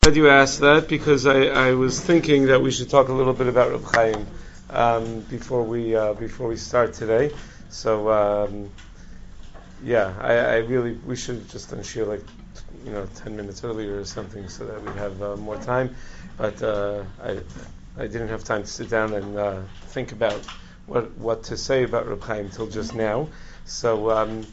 Glad you asked that because I was thinking that we should talk a little bit about Reb Chaim before we start today. So I really we should just done shir 10 minutes earlier or something so that we'd have more time. But I didn't have time to sit down and think about what to say about Reb Chaim till just now. So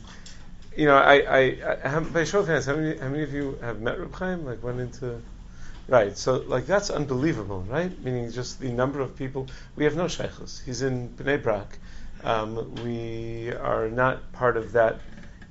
by show of hands, how many of you have met Reb Chaim? Went into right, so that's unbelievable, right? Meaning just the number of people. We have no sheikhus. He's in Bnei Brak. We are not part of that,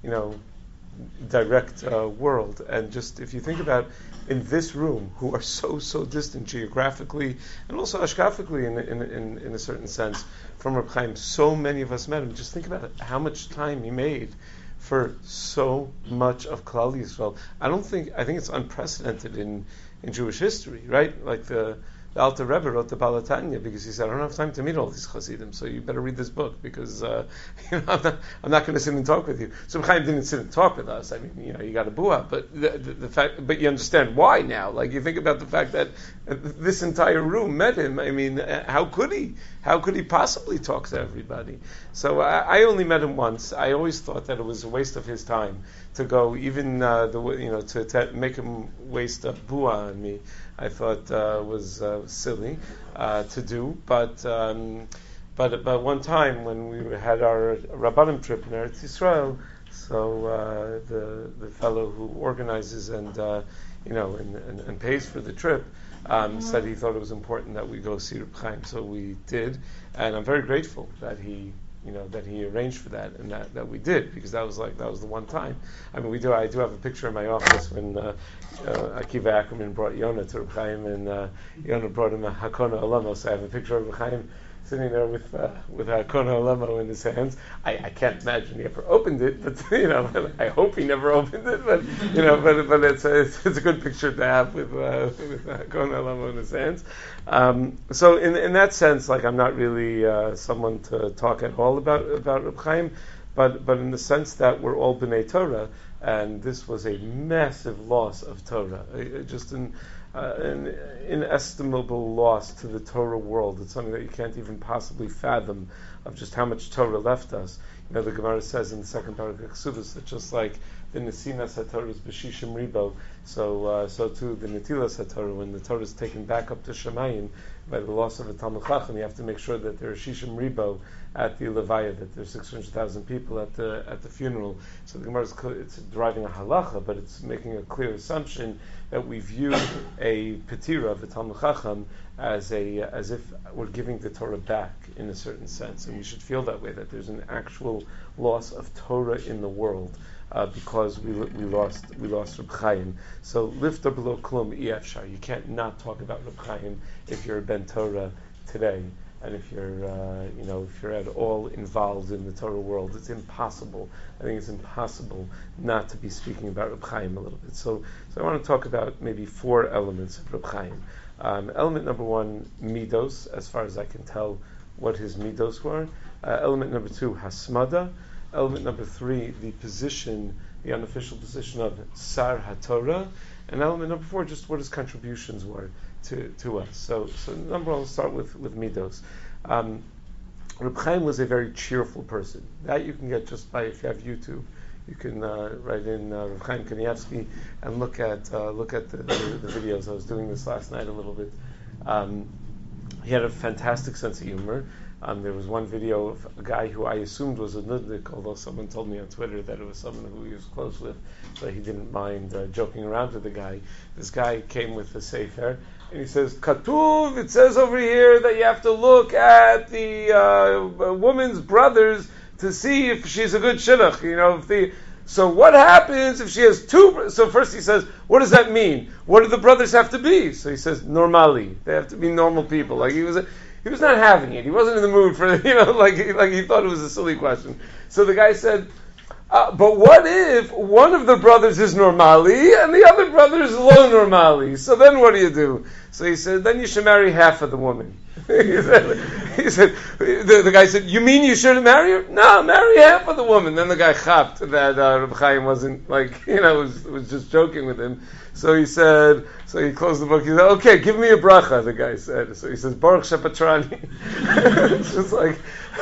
direct world. And just if you think about in this room, who are so distant geographically and also ashkafically in a certain sense from Reb Chaim, so many of us met him. Just think about how much time he made for so much of Klal Yisrael. I think it's unprecedented in Jewish history, right? The Alter Rebbe wrote the Baal HaTanya because he said, I don't have time to meet all these Hasidim, so you better read this book because I'm not going to sit and talk with you. So Chaim didn't sit and talk with us. I mean, you got a bua, but the fact, but you understand why now. You think about the fact that this entire room met him. I mean, how could he? How could he possibly talk to everybody? So I only met him once. I always thought that it was a waste of his time to go, even to make him waste a bua on me. I thought was silly to do, but one time when we had our Rabbanim trip in Eretz Yisrael, so the fellow who organizes and pays for the trip said he thought it was important that we go see Reb Chaim, so we did, and I'm very grateful that he arranged for that and that we did, because that was the one time. I mean, I do have a picture in my office when Akiva Ackerman brought Yonah to Reb Chaim, and Yonah brought him a Hakona Olamo. So I have a picture of Reb Chaim sitting there with Hakona Olamo in his hands. I can't imagine he ever opened it, but I hope he never opened it. But but it's a good picture to have with Hakona Olamo in his hands. So in that sense, I'm not really someone to talk at all about Reb Chaim, but in the sense that we're all B'nai Torah, and this was a massive loss of Torah, just an inestimable loss to the Torah world. It's something that you can't even possibly fathom of just how much Torah left us. The Gemara says in the second part of Chassidus that just like the Nesinas HaTorah is B'shishim Ribo, so too the Netilas HaTorah, when the Torah is taken back up to Shemayim by the loss of a Talmud Chacham, you have to make sure that there are Shishim Ribo at the Levaya, that there's 600,000 people at the funeral. So the Gemara it's deriving a halacha, but it's making a clear assumption that we view a petira of a Talmud Chacham as if we're giving the Torah back in a certain sense, and we should feel that way, that there's an actual loss of Torah in the world because we lost Reb Chaim. So lift up below klum efshar. You can't not talk about Reb Chaim if you're a ben Torah today, and if you're at all involved in the Torah world. It's impossible. I think it's impossible not to be speaking about Reb Chaim a little bit. So I want to talk about maybe 4 elements of Reb Chaim. Element number 1, midos, as far as I can tell what his midos were. Element number 2, hasmada. Element number 3, the unofficial position of Sar HaTorah. And element number 4, just what his contributions were to us. So number 1, we'll start with midos. Reb Chaim was a very cheerful person. That you can get just by, if you have YouTube, you can write in Reb Chaim Kanievsky and look at the videos. I was doing this last night a little bit. He had a fantastic sense of humor. There was one video of a guy who I assumed was a nudnik, although someone told me on Twitter that it was someone who he was close with, so he didn't mind joking around with the guy. This guy came with a sefer, and he says, Katuv, it says over here that you have to look at the woman's brothers to see if she's a good shidduch, so what happens if she has 2? So first he says, what does that mean? What do the brothers have to be? So he says, normally. They have to be normal people. He was not having it. He wasn't in the mood for he thought it was a silly question. So the guy said, but what if one of the brothers is normali and the other brother is low normali? So then what do you do? So he said, then you should marry half of the woman. he said the guy said, you mean you shouldn't marry her? No, marry half of the woman. Then the guy chapped that Reb Chaim wasn't was just joking with him. So he said, so he closed the book. He said, okay, give me a bracha, the guy said. So he says, Baruch Shepatrani. It's just like,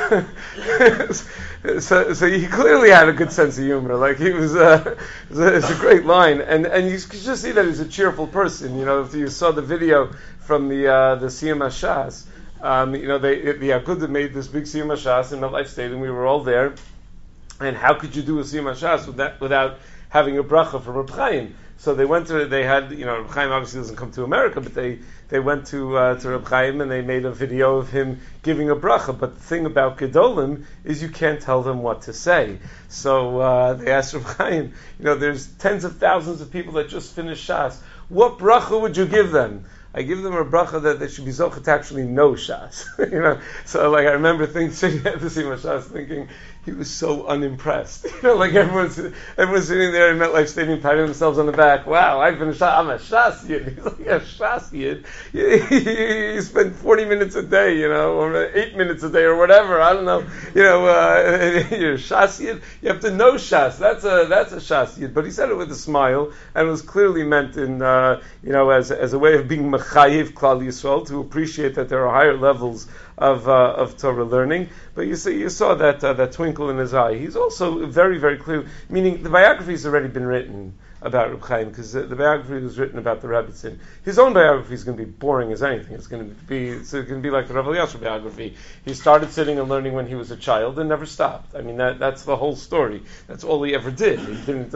so he clearly had a good sense of humor. Like he was, it's a great line. And you could just see that he's a cheerful person. If you saw the video from the Siyum HaShas, the Agudah made this big Siyum HaShas in MetLife Stadium. We were all there. And how could you do a Siyum HaShas without having a bracha from Reb Chaim? So they went to, Reb Chaim obviously doesn't come to America, but they went to Reb Chaim and they made a video of him giving a bracha. But the thing about Gedolim is you can't tell them what to say. So they asked Reb Chaim, there's tens of thousands of people that just finished Shas. What bracha would you give them? I give them a bracha that they should be zocheh to actually know Shas. So I remember sitting at the Siyum Shas thinking, he was so unimpressed. Everyone's sitting there in MetLife Stadium patting themselves on the back. Wow, I'm a Shas Yid. He's like, yeah, Shas Yid. You spend 40 minutes a day, or 8 minutes a day, or whatever. I don't know. You're a Shas Yid. You have to know Shas. That's a Shas Yid. But he said it with a smile, and it was clearly meant in, as a way of being mechayiv Klal Yisrael, to appreciate that there are higher levels of Torah learning. But you saw that twinkle in his eye. He's also very, very clear, meaning the biography has already been written about Reb Chaim, because the biography was written about the Rebbetzin. His own biography is going to be boring as anything. It's going to be like the Rav Elyashiv biography. He started sitting and learning when he was a child and never stopped. I mean, that's the whole story. That's all he ever did. He didn't,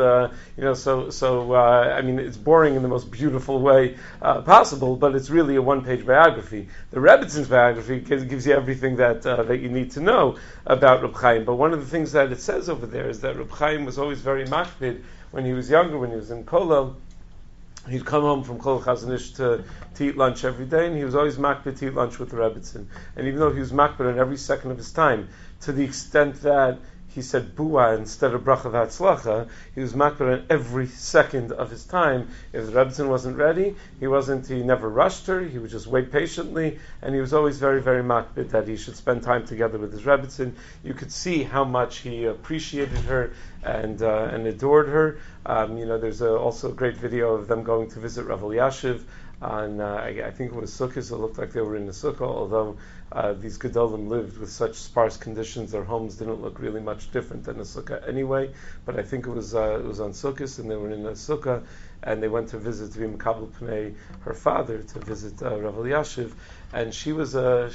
it's boring in the most beautiful way possible, but it's really a one-page biography. The Rebbetzin biography gives you everything that you need to know about Reb Chaim. But one of the things that it says over there is that Reb Chaim was always very makpid. When he was younger, when he was in Kollel, he'd come home from Kollel Chazon Ish to eat lunch every day, and he was always makpid to eat lunch with the Rebbetzin. And even though he was makpid on every second of his time, to the extent that he said bua instead of bracha v'atzlacha, he was makpid on every second of his time. If the Rebbetzin wasn't ready, he never rushed her, he would just wait patiently, and he was always very, very makpid that he should spend time together with his Rebbetzin. You could see how much he appreciated her and adored her. There's also a great video of them going to visit Rav Elyashiv on, I think it was Sukkot. It looked like they were in the Sukkah, although these Gedolim lived with such sparse conditions, their homes didn't look really much different than a Sukkah anyway. But I think it was on Sukkot, and they were in a Sukkah, and they went to visit Rim Kabel Pnei, her father, to visit Rav Elyashiv, and she was a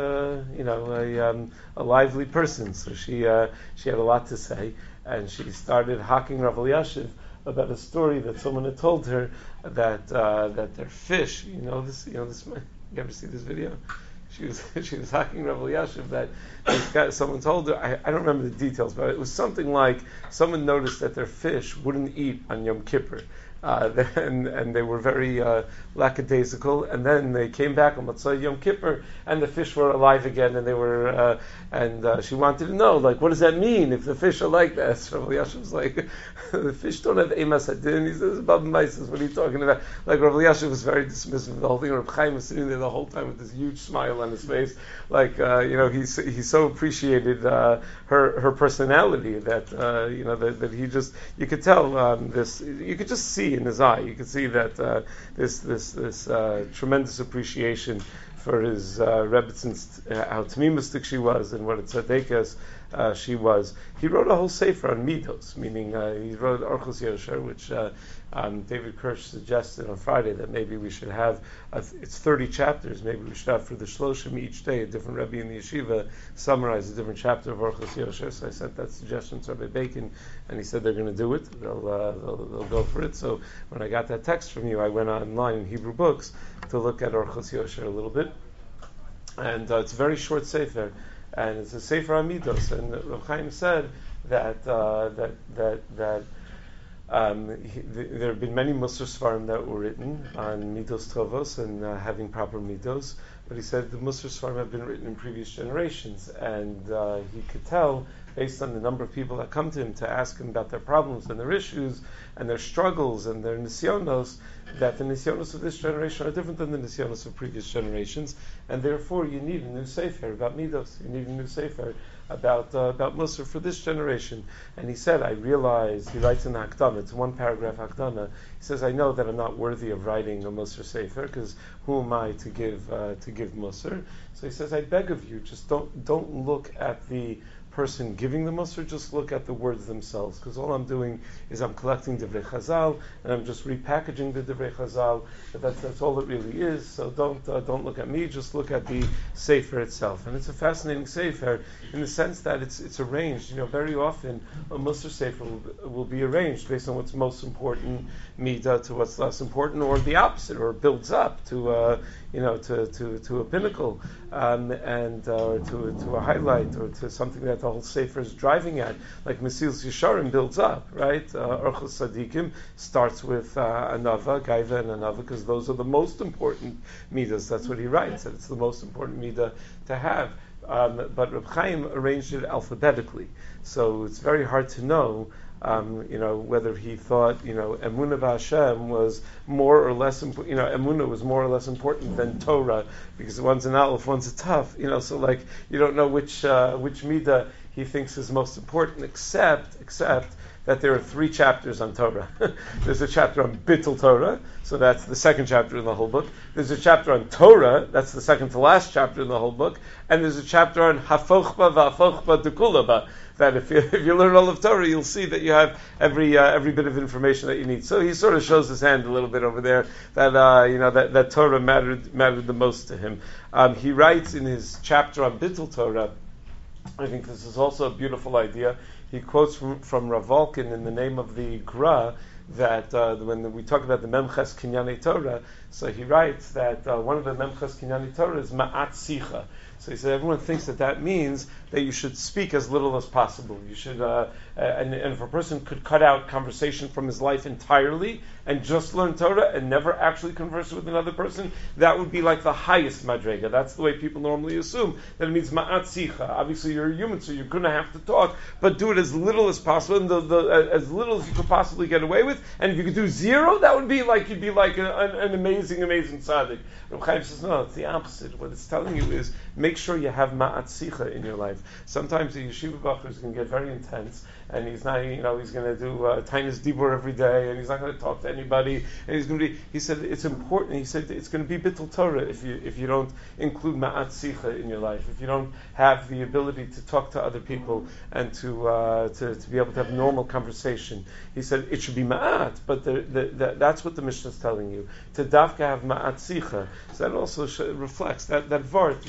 lively person, so she had a lot to say. And she started hocking Rav Elyashiv about a story that someone had told her that their fish. You ever see this video? She was hocking Rav Elyashiv that someone told her. I don't remember the details, but it was something like someone noticed that their fish wouldn't eat on Yom Kippur. And they were very lackadaisical, and then they came back on Motzei Yom Kippur, and the fish were alive again, and they were, she wanted to know, what does that mean if the fish are like that? So Rav Elyashiv was like, the fish don't have emas hadin. He says, Baba Maisis, what are you talking about? Rav Elyashiv was very dismissive of the whole thing. Reb Chaim was sitting there the whole time with this huge smile on his face, he so appreciated her personality that he just, you could tell you could just see in his eye. You could see that this tremendous appreciation for his Rebbetzin, how tamimistic she was, and what a tzaddikas she was. He wrote a whole sefer on midos, meaning he wrote Orchos Yosher, which David Kirsch suggested on Friday that maybe we should have. It's 30 chapters. Maybe we should have for the Shloshim each day a different Rebbe in the yeshiva summarize a different chapter of Orchos Yosher. So I sent that suggestion to Rabbi Bacon, and he said they're going to do it. They'll go for it. So when I got that text from you, I went online in Hebrew Books to look at Orchos Yosher a little bit, and it's a very short sefer, and it's a sefer on midos. And Rav Chaim said that there have been many Musar Svarim that were written on Midos Tovos and having proper Midos, but he said the Musar Svarim have been written in previous generations, and he could tell based on the number of people that come to him to ask him about their problems and their issues and their struggles and their nisyonos, that the nisyonos of this generation are different than the nisyonos of previous generations, and therefore you need a new sefer about midos. You need a new sefer about Musar for this generation. And he said, I realize, he writes in the Hakdama, it's one paragraph Hakdama, he says, I know that I'm not worthy of writing a Musar sefer, because who am I to give Musar? So he says, I beg of you, just don't look at the person giving the Musar, just look at the words themselves, because all I'm doing is I'm collecting Divrei Chazal, and I'm just repackaging the Divrei Chazal, but that's all it really is, so don't look at me, just look at the Sefer itself. And it's a fascinating Sefer, in the sense that it's arranged, very often a Musar Sefer will be arranged based on what's most important, Midah, to what's less important, or the opposite, or builds up to a pinnacle, and or to a highlight, or to something that the whole Sefer is driving at, like Mesilas Yesharim builds up, right? Orchos Tzadikim starts with Anava, Gaiva, and Anava, because those are the most important midas. That's what he writes, that it's the most important midah to have. But Reb Chaim arranged it alphabetically, so it's very hard to know. Whether he thought, Emunah b'Hashem was more or less, Emunah was more or less important than Torah, because one's an aleph, one's a taf, so you don't know which midah he thinks is most important, except that there are 3 chapters on Torah. There's a chapter on Bittul Torah, so that's the second chapter in the whole book. There's a chapter on Torah, that's the second to last chapter in the whole book. And there's a chapter on Hafochba v'Hafochba Dekulaba, that if you learn all of Torah, you'll see that you have every bit of information that you need. So he sort of shows his hand a little bit over there, that Torah mattered the most to him. He writes in his chapter on Bittul Torah, I think this is also a beautiful idea. He quotes from Rav Volkin in the name of the Gra, that when we talk about the Memches Kinyanei Torah, so he writes that one of the Memches Kinyanei Torah is Ma'at Sicha. So he said everyone thinks that means that you should speak as little as possible. You should, and if a person could cut out conversation from his life entirely and just learn Torah and never actually converse with another person, that would be like the highest madrega. That's the way people normally assume that it means ma'at sicha. Obviously, you're a human, so you're going to have to talk, but do it as little as possible, and as little as you could possibly get away with. And if you could do 0, that would be like you'd be like an amazing tzaddik. Reb Chaim says no, it's the opposite. What it's telling you is make sure you have ma'at sicha in your life. Sometimes the yeshiva bacher is going to get very intense, and he's not, he's going to do tainis dibur every day, and he's not going to talk to anybody, and he's going to be. He said it's important. He said it's going to be bittul Torah if you don't include ma'at sicha in your life, if you don't have the ability to talk to other people and to be able to have normal conversation. He said it should be ma'at, but that's what the Mishnah is telling you, to dafka have ma'at sicha. So that also reflects that vart,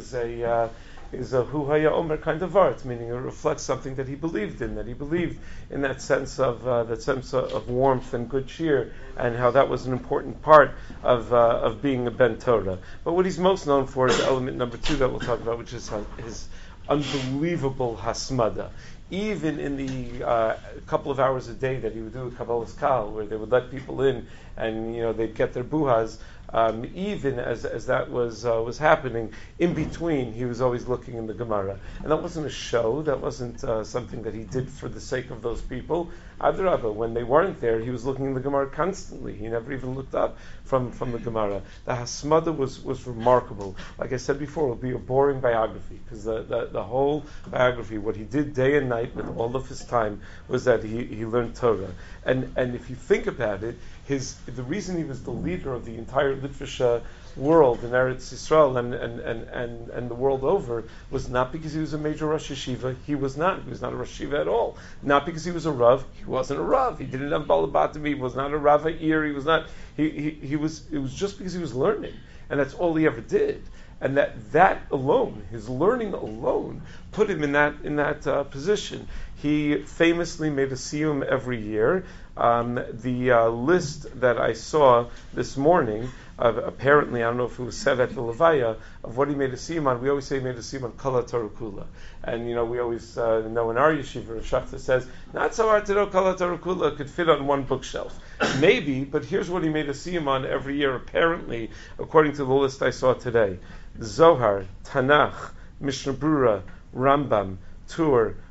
is a hu haya omer kind of art, meaning it reflects something that he believed in that sense of warmth and good cheer, and how that was an important part of being a ben Torah. But what he's most known for is element number 2 that we'll talk about, which is his unbelievable hasmada. Even in the couple of hours a day that he would do a Kabbalas Kal, where they would let people in and they'd get their buhas, even as that was happening, in between he was always looking in the Gemara, and that wasn't a show. That wasn't something that he did for the sake of those people. Adrabah, when they weren't there, he was looking in the Gemara constantly. He never even looked up from the Gemara. The Hasmada was remarkable. Like I said before, it will be a boring biography, because the whole biography, what he did day and night with all of his time, was that he learned Torah. And if you think about it, the reason he was the leader of the entire Litvisha world in Eretz Yisrael and the world over was not because he was a major Rosh Yeshiva. He was not a Rosh Yeshiva at all. Not because he was a Rav. He wasn't a Rav. He didn't have Balabatim. He was not a Rav Ha'ir. He was not. He was. It was just because he was learning, and that's all he ever did. And that alone, his learning alone, put him in that position. He famously made a siyum every year. The list that I saw this morning, apparently, I don't know if it was said at the Levaya, of what he made a siyum on, we always say he made a siyum on Kala Torah Kula. And, we always know in our yeshiva, Rav Shachta says, not so hard to know Kala Torah Kula could fit on one bookshelf. Maybe, but here's what he made a siyum on every year, apparently, according to the list I saw today. Zohar, Tanakh, Mishnah Brura, Rambam, Tur,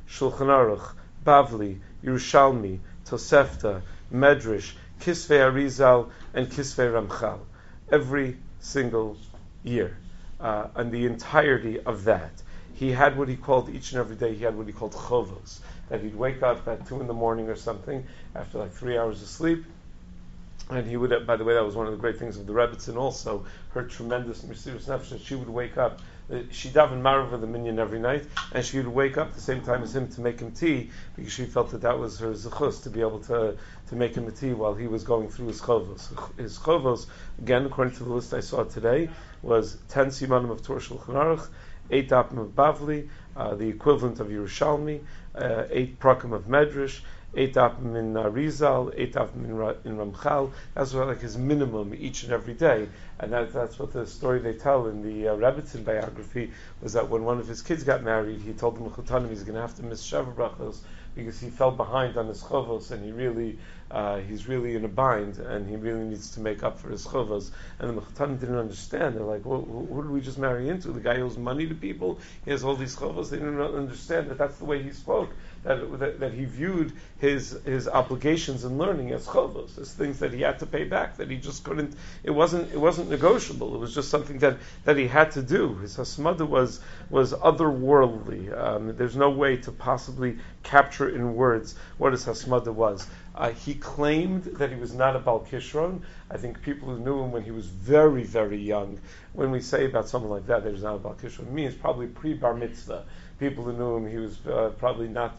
Shulchan Aruch, Bavli, Yerushalmi, Tosefta, Medrash, Kisvei Arizal, and Kisvei Ramchal. Every single year. And the entirety of that. He had what he called, each and every day, he had what he called chovos. That he'd wake up at 2 in the morning or something, after like 3 hours of sleep, and he would, by the way, that was one of the great things of the Rebbetzin also, her tremendous Mesiras Nefesh, that she would wake up, she davened Marava the minyan every night, and she would wake up the same time as him to make him tea, because she felt that that was her zechus, to be able to make him a tea while he was going through his chovos. His chovos, again, according to the list I saw today, was 10 simanim of Torah Shulchan Aruch, 8 dapim of Bavli, the equivalent of Yerushalmi, 8 prakim of Medrash, 8 dapim in Rizal, 8 dapim in Ramchal. That's what, like his minimum each and every day. And that's what the story they tell in the Rebbetzin biography was that when one of his kids got married, he told the Mechutanim he's going to have to miss Sheva Brachos because he fell behind on his chovos and he's really in a bind and he really needs to make up for his chovos. And the Mechutanim didn't understand. They're like, well, who did we just marry into? The guy who owes money to people? He has all these chovos. They didn't understand that that's the way he spoke. That he viewed his obligations in learning as chovos, as things that he had to pay back, that he just couldn't. It wasn't negotiable. It was just something that he had to do. His hasmada was otherworldly. There's no way to possibly capture in words what his hasmada was. He claimed that he was not a Bal Kishron. I think people who knew him when he was very, very young, when we say about someone like that he's not a Bal Kishron, it means probably pre-bar mitzvah. People who knew him, he was probably not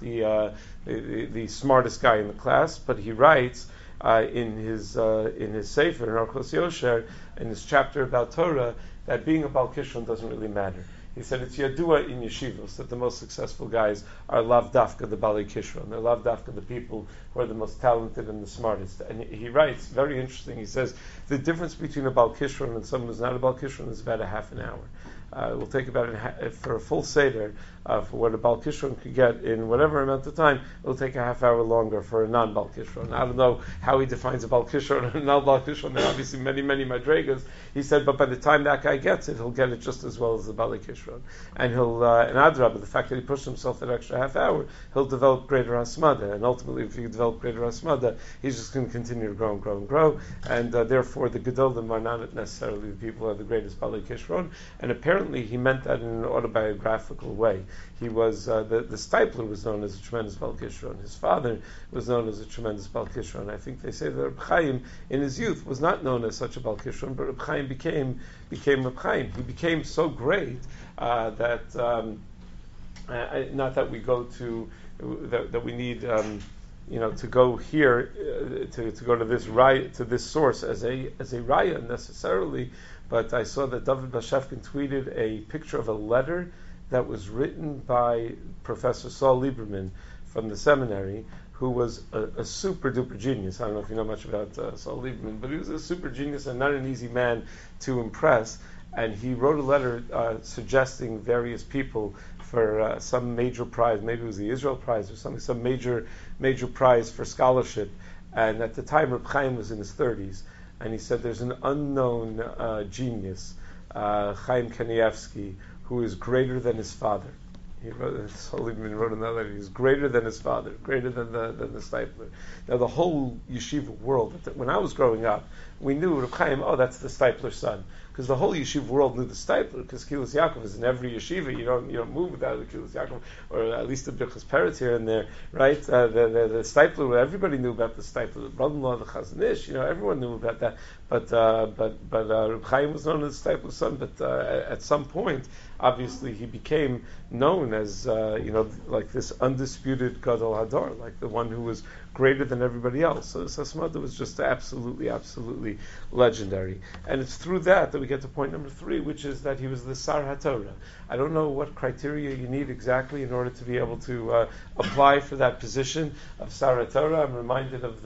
the smartest guy in the class, but he writes in his Sefer, in Orchos Yosher, in his chapter about Torah, that being a Bal Kishron doesn't really matter. He said it's yadua in yeshivos that the most successful guys are lav dafka, the Balei Kishron. They're lav dafka, the people who are the most talented and the smartest. And he writes, very interesting, he says, the difference between a Bal Kishron and someone who's not a Bal Kishron is about a half an hour. It will take about for a full Seder, for what a Bal Kishron could get in whatever amount of time, it will take a half hour longer for a non-Bal Kishron. I don't know how he defines a Bal Kishron and a non-Bal Kishron. There are obviously many, many madregas. He said, but by the time that guy gets it, he'll get it just as well as the Balei Kishron. And he'll, and Adrabah, the fact that he pushed himself that extra half hour, he'll develop greater Hasmada. And ultimately, if he develop greater Hasmada, he's just going to continue to grow and grow and grow. And therefore, the Gedolim are not necessarily the people who are the greatest Balei Kishron. And apparently, he meant that in an autobiographical way. He was, the Steipler was known as a tremendous Bal Kishron. His father was known as a tremendous Bal Kishron. I think they say that Reb Chaim, in his youth, was not known as such a Bal Kishron, but Reb Chaim became Reb Chaim. He became so great that, not that we go to, that we need, to go here, to go to this source as a raya necessarily, but I saw that David Bashevkin tweeted a picture of a letter that was written by Professor Saul Lieberman from the seminary, who was a super duper genius. I don't know if you know much about Saul Lieberman, but he was a super genius and not an easy man to impress. And he wrote a letter suggesting various people for some major prize, maybe it was the Israel Prize or something, some major prize for scholarship. And at the time, Reb Chaim was in his 30s. And he said there's an unknown genius, Chaim Kanievsky, who is greater than his father. He wrote another letter. He's greater than his father, greater than the Steipler. Now the whole yeshiva world, when I was growing up, we knew Reb Chaim, that's the Steipler's son, because the whole yeshiva world knew the Steipler, because Kilas Yaakov is in every yeshiva. You don't move without the Kilas Yaakov, or at least the Birchas Peretz here and there, right? The Steipler, everybody knew about the Steipler, the brother-in-law, the Chazon Ish, everyone knew about that. But Reb Chaim was known as the Steipler's son. But at some point, obviously, he became known as like this undisputed Gadol Hador, like the one who was greater than everybody else. So his Hasmada was just absolutely legendary. And it's through that we get to point number 3, which is that he was the Sar HaTorah. I don't know what criteria you need exactly in order to be able to apply for that position of Sar HaTorah. I'm reminded of the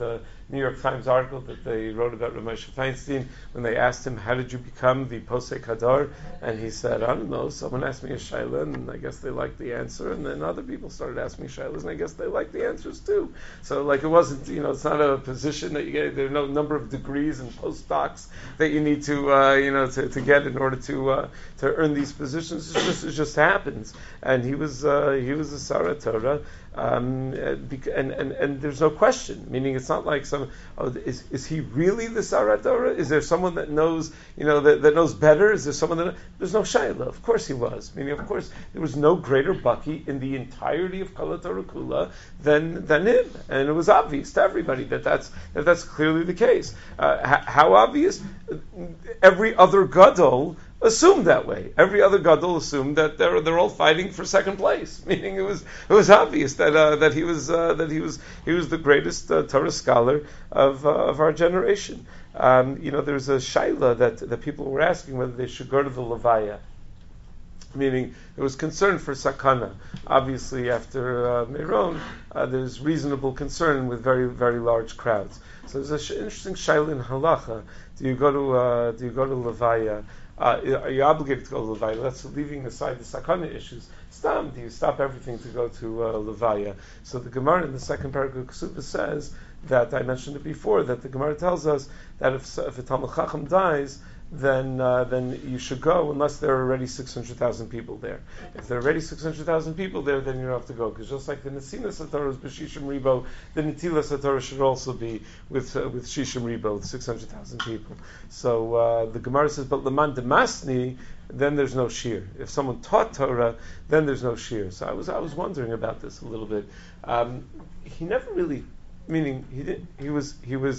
New York Times article that they wrote about Rav Moshe Feinstein when they asked him, how did you become the Posek Hadar? And he said, I don't know, someone asked me a shayla and I guess they liked the answer, and then other people started asking me shaylas and I guess they liked the answers too. So like it wasn't, it's not a position that you get, there are no number of degrees and postdocs that you need to, to get in order to earn these positions. It just happens. And he was a Sarah Torah. And there's no question. Meaning, it's not like is he really the Sarat Torah? Is there someone that knows, that knows better? Is there someone there's no shayla? Of course he was. Meaning, of course, there was no greater Baki in the entirety of Kala Torah Kula than him, and it was obvious to everybody that's clearly the case. How obvious? Every other gadol assumed that way. Every other gadol assumed that they're all fighting for second place. Meaning, it was obvious that he was the greatest Torah scholar of our generation. There's a shaila that people were asking whether they should go to the Levaya. Meaning, there was concern for sakana. Obviously, after Meron, there's reasonable concern with very, very large crowds. So there's an interesting shaila in halacha. Do you go to Levaya? Are you obligated to go to Levaya? That's leaving aside the sakana issues. Do you stop everything to go to Levaya? So the Gemara in the second paragraph of Kesubah says that, I mentioned it before, that the Gemara tells us that if a Talmud Chacham dies, then you should go unless there are already 600,000 people there. If there are already 600,000 people there, then you don't have to go. Because just like the Nesinas HaTorah is b'Shishim Ribo, the Netilas HaTorah should also be with Shishim Ribo, with 600,000 people. So the Gemara says, but Leman Demasni, then there's no shir. If someone taught Torah, then there's no shir. So I was wondering about this a little bit. He never really, meaning he was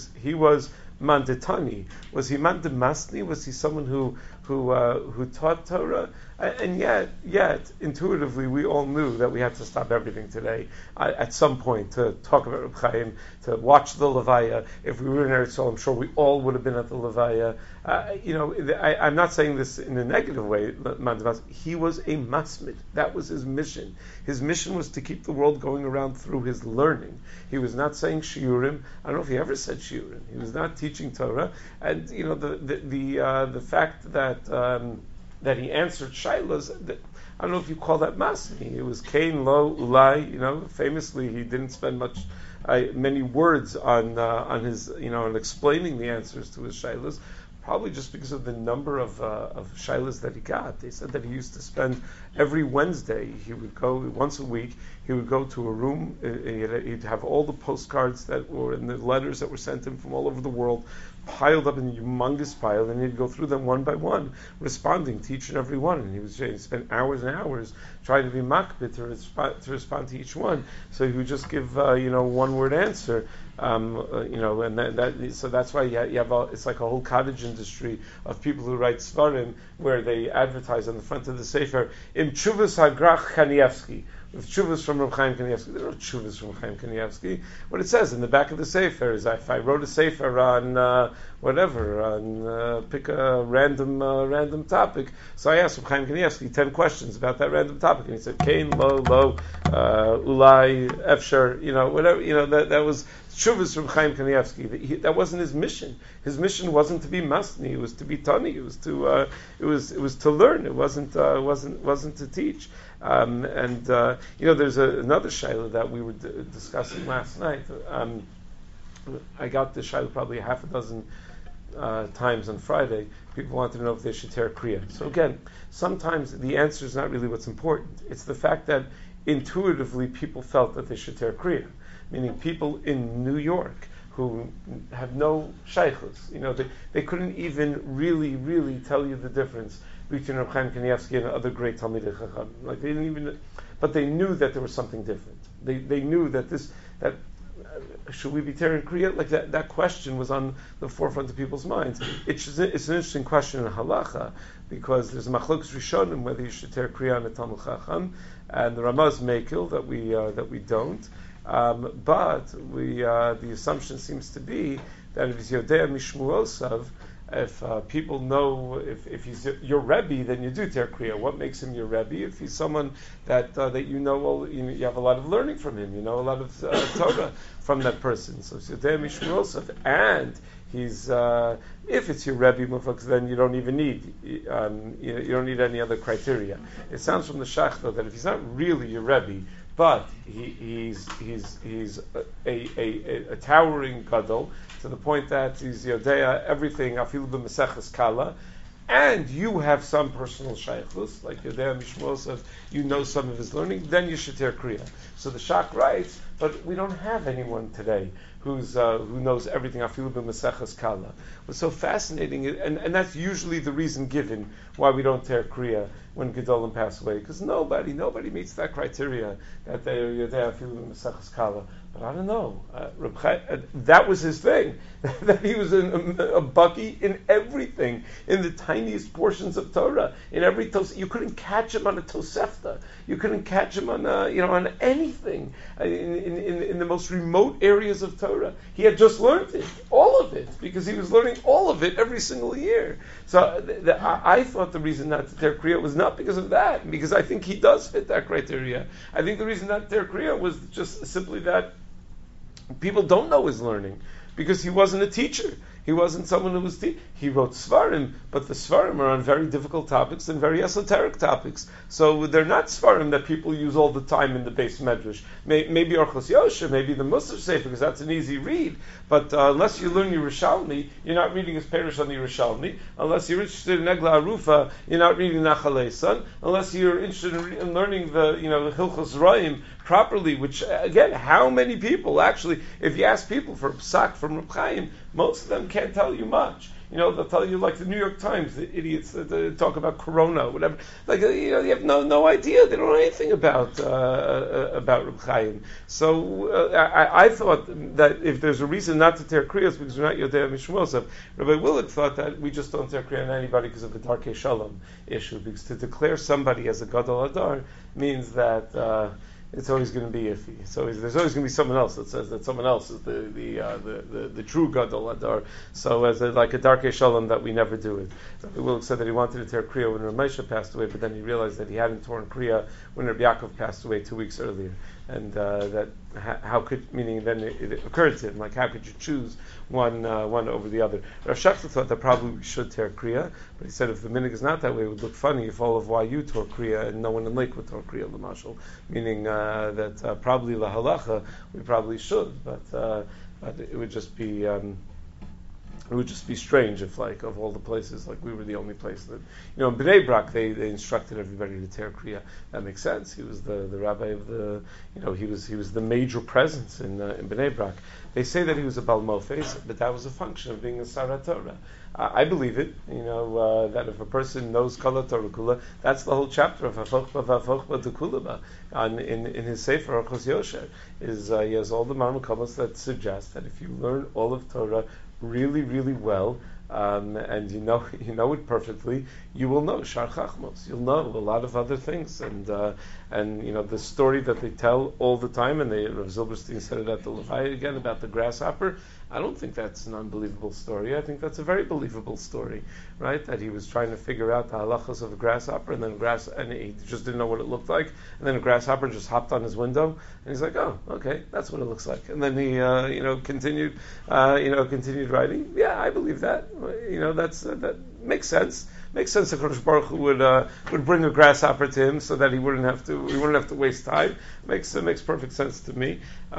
Manditani. Was he Mandamasni? Was he someone who taught Torah? And yet, intuitively, we all knew that we had to stop everything today at some point to talk about Reb Chaim, to watch the Levaya. If we were in Eretz Yisrael, I'm sure we all would have been at the Levaya. I'm not saying this in a negative way. He was a masmid. That was his mission. His mission was to keep the world going around through his learning. He was not saying shiurim. I don't know if he ever said shiurim. He was not teaching Torah. And the fact that he answered shaylas, I don't know if you call that masni. It was Kain Lo Ulai. Famously, he didn't spend many words on his on explaining the answers to his shaylas. Probably just because of the number of shaylas that he got. They said that he used to spend every Wednesday, he would go once a week, he would go to a room, he'd have all the postcards that were in the letters that were sent him from all over the world piled up in a humongous pile, and he'd go through them one by one, responding to each and every one. And he spent hours and hours trying to be makbid to respond to each one. So he would just give one word answer. So that's why you have it's like a whole cottage industry of people who write svarim where they advertise on the front of the sefer Im Tshuvas Hagrach Kanievsky, with tshuvas from Reb Chaim Kanievsky. There are no tshuvas from Reb Chaim Kanievsky. What it says in the back of the sefer is, if I wrote a sefer on pick a random topic, so I asked Reb Chaim Kanievsky 10 questions about that random topic, and he said Kain, Lo, Ulai, Efsher, whatever, that was Shuvas from Chaim Kanievsky. That wasn't his mission. His mission wasn't to be masni. It was to be tani. It was to learn. It wasn't to teach. There's another shayla that we were discussing last night. I got this shayla probably a half a dozen times on Friday. People wanted to know if they should tear kriya. So again, sometimes the answer is not really what's important. It's the fact that intuitively people felt that they should tear kriya. Meaning people in New York who have no shaykhus, they couldn't even really tell you the difference between Reb Chaim Kanievsky and other great Talmidei Chacham. Like they didn't even, but they knew that there was something different. They knew that should we be tearing kriya? Like that question was on the forefront of people's minds. It's an interesting question in halacha because there's a machlokes rishonim whether you should tear kriya on a Talmud Chacham, and the Ramaz Mekil that we don't. But the assumption seems to be that if it's Yodea Mishmuosav, If people know, if he's your Rebbe, then you do Ter Kriya. What makes him your Rebbe? If he's someone that you know, well, you have a lot of learning from him, you know a lot of Torah from that person. So Yodea Mishmor, and he's if it's your Rebbe Mufak, then you don't even need you don't need any other criteria. It sounds from the Shach though that if he's not really your Rebbe, but he's a towering gadol to the point that he's Yodea everything afilu b'meseches kala, and you have some personal shaykhus, like Yodea Mishmor, you know some of his learning, then you should Ter Kriya. So the Shach writes, but we don't have anyone today who knows everything. Afilu b'meseches kala. What's so fascinating, and that's usually the reason given why we don't Ter Kriya when Gedolim pass away, because nobody meets that criteria that they are Yodea afilu b'meseches kala. But I don't know. That was his thing. That he was a bucky in everything, in the tiniest portions of Torah, in every you couldn't catch him on a Tosefta. You couldn't catch him on on anything in the most remote areas of Torah. He had just learned it, all of it, because he was learning all of it every single year. So I thought the reason not to Ter Kriya was not because of that, because I think he does fit that criteria. I think the reason not to Ter Kriya was just simply that people don't know his learning, because he wasn't a teacher. He wasn't someone who was he wrote Svarim, but the Svarim are on very difficult topics and very esoteric topics. So they're not Svarim that people use all the time in the base medrash. Maybe Orchos Yosher, maybe the Musar Sefer, because that's an easy read. But unless you learn Yerushalmi, you're not reading his Perish on the Yerushalmi. Unless you're interested in Egla Arufa, you're not reading Nachal Eisan. Unless you're interested in learning the Hilchos Roim properly, which again, how many people actually, if you ask people for psak from Reb Chaim, most of them can't tell you much. They'll tell you like the New York Times, the idiots that talk about Corona, whatever. Like you have no idea. They don't know anything about Reb Chaim. So I thought that if there's a reason not to Ter Kriyas because we're not Yodea Mishmor, Rabbi Willett thought that we just don't Ter Kriya on anybody because of the Darkei Shalom issue. Because to declare somebody as a Gadol Adar means that. It's always going to be iffy. So there's always going to be someone else that says that someone else is the true Gadol Adar. So as like a Darkei Shalom that we never do it. Rabbi Wilk said that he wanted to tear Kriya when Ramesha passed away, but then he realized that he hadn't torn Kriya when Rabbi Yaakov passed away 2 weeks earlier. And meaning then it occurred to him, like how could you choose one over the other? Rav Shachta thought that probably we should tear Kriya, but he said if the minhag is not that way, it would look funny if all of YU tore Kriya and no one in Lakewood tore Kriya l'mashal, meaning that probably la halacha we probably should, but it would just be. It would just be strange if, like, of all the places, like we were the only place that, in Bnei Brak, they instructed everybody to tear Kriya. That makes sense. He was the rabbi of the, he was the major presence in Bnei Brak. They say that he was a Bal Mofes, but that was a function of being a Sarat Torah. I believe it. That if a person knows Kala Torah Kula, that's the whole chapter of Hafochba Vafochba Dekulaba in his Sefer Orchos Yosher. He has all the Marmakamas that suggest that if you learn all of Torah really, really well, and you know it perfectly, you will know Shar Chachmos. You'll know a lot of other things, and the story that they tell all the time, and Rav Zilberstein said it at the Levaya again about the grasshopper. I don't think that's an unbelievable story. I think that's a very believable story, right? That he was trying to figure out the halachas of a grasshopper, and he just didn't know what it looked like, and then a grasshopper just hopped on his window, and he's like, oh, okay, that's what it looks like. And then he, continued writing. Yeah, I believe that. That makes sense. Makes sense that Kodesh Baruch Hu would bring a grasshopper to him so that he wouldn't have to waste time. Makes perfect sense to me.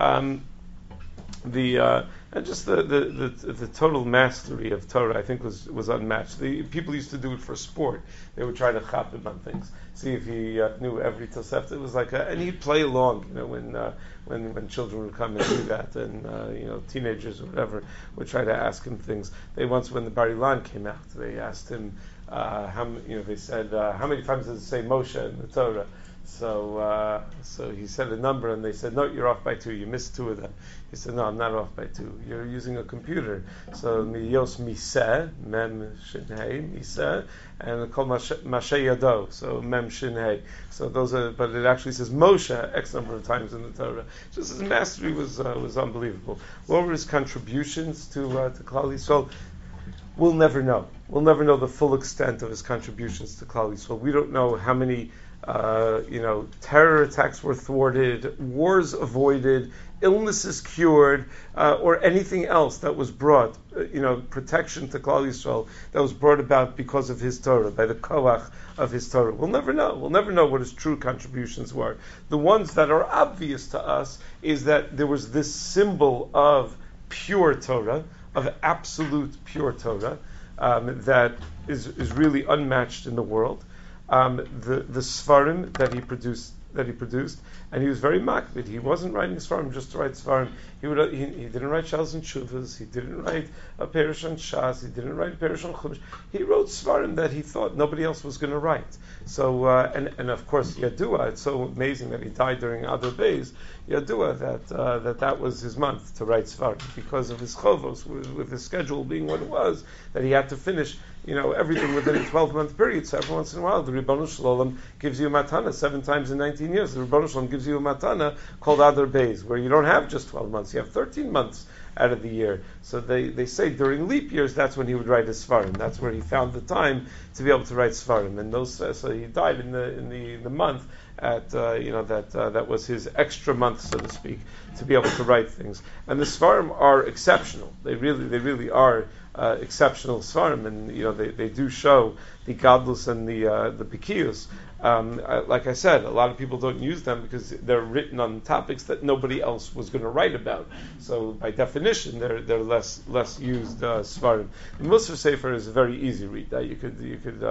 And just the total mastery of Torah, I think, was unmatched. People used to do it for sport. They would try to chop him on things, see if he knew every Tosefta. It was like, and he'd play along, when children would come and do that, and teenagers or whatever would try to ask him things. When the Bar Ilan came out, they asked him, they said, how many times does it say Moshe in the Torah? So he said a number, and they said, no, you're off by 2. You missed 2 of them. He said, no, I'm not off by 2. You're using a computer. So miyos miseh, mem shin hey, miseh, and kol mashe yado, so mem shin hey. So those are, but it actually says Moshe X number of times in the Torah. Just his mastery was unbelievable. What were his contributions to Klal Yisrael? we'll never know. We'll never know the full extent of his contributions to Klal Yisrael. We don't know how many, terror attacks were thwarted, wars avoided, illnesses cured, or anything else that was brought, protection to Klal Yisrael that was brought about because of his Torah, by the koach of his Torah. We'll never know. We'll never know what his true contributions were. The ones that are obvious to us is that there was this symbol of pure Torah, of absolute pure Torah, that is really unmatched in the world. The Sfarim that he produced, and he was very makbid. He wasn't writing Sfarim just to write Sfarim. He didn't write Shals and Shuvas. He didn't write a Perush on Shas. He didn't write a Perush on Chumash. He wrote Sfarim that he thought nobody else was going to write. So, and of course, Yadua. It's so amazing that he died during Adar Beis. Yadua that was his month to write Sfarim because of his chovos, with his schedule being what it was, that he had to finish everything within a 12-month period. So every once in a while, the Ribbonu Shalom gives you a matana 7 times in 19 years. The Ribbonu Shalom gives you a matana called Adar Beis, where you don't have just 12 months, you have 13 months out of the year. So they say during leap years, that's when he would write his Sfarim. That's where he found the time to be able to write Sfarim. And so he died in the month at that was his extra month, so to speak, to be able to write things. And the Sfarim are exceptional. They really are exceptional Sfarim, and they do show the Gadlus and the Bikiyus. Like I said, a lot of people don't use them because they're written on topics that nobody else was going to write about. So by definition, they're less used Sfarim. The Musar Sefer is a very easy read that you could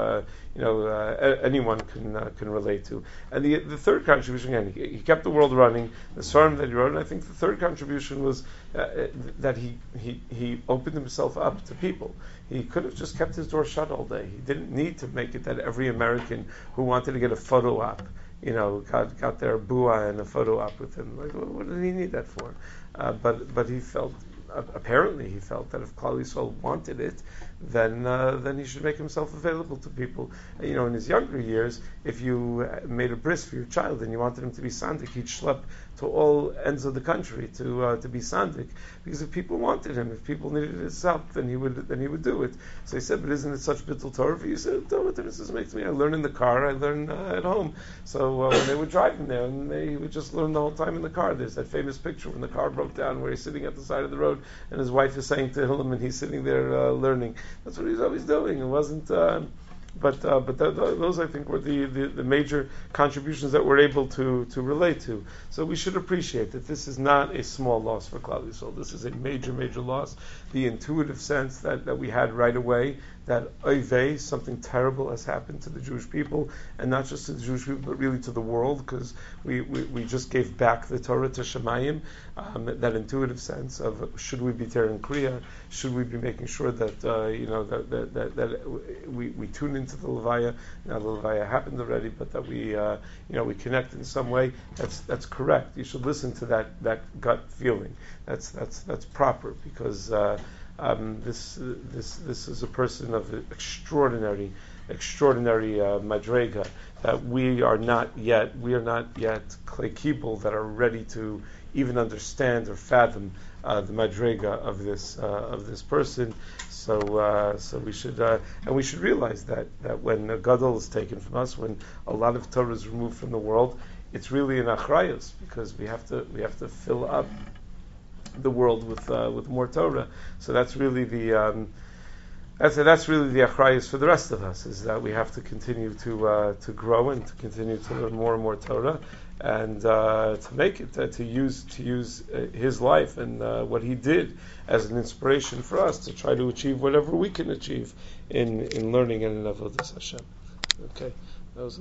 anyone can relate to. And the third contribution, again, he kept the world running. The Sfarim that he wrote, and I think the third contribution was that he opened himself up to people. He could have just kept his door shut all day. He didn't need to make it that every American who wanted to get a photo op, got their bua and a photo op with him. Like, what did he need that for? But he felt, apparently he felt that if Klal Yisrael wanted it, then he should make himself available to people. In his younger years, if you made a bris for your child and you wanted him to be sandik, he'd schlep to all ends of the country to be sandik, because if people wanted him, if people needed his help, then he would do it. So he said, but isn't it such bittul Torah for you? He said, no, what difference does it make to me? I learn in the car, I learn at home. So when they would drive him there, and he would just learn the whole time in the car. There's that famous picture when the car broke down where he's sitting at the side of the road and his wife is saying to him and he's sitting there learning. That's what he's always doing. It wasn't, but those I think were the major contributions that we're able to relate to. So we should appreciate that this is not a small loss for Klal Yisrael. This is a major loss. The intuitive sense that we had right away that oivei, something terrible has happened to the Jewish people, and not just to the Jewish people, but really to the world, because we just gave back the Torah to Shemayim. That intuitive sense of should we be tearing Kriya, should we be making sure that we tune into the Levaya. Now the Levaya happened already, but that we connect in some way. That's correct. You should listen to that gut feeling. That's proper, because this is a person of extraordinary madrega that we are not yet klei kibul that are ready to even understand or fathom the madrega of this person. So we should realize that when a gadol is taken from us, when a lot of Torah is removed from the world, it's really an achrayus, because we have to fill up the world with more Torah. So that's really the achrayus for the rest of us, is that we have to continue to grow and to continue to learn more and more Torah, and to make it to use his life and what he did as an inspiration for us to try to achieve whatever we can achieve in learning and in avodas Hashem. Okay.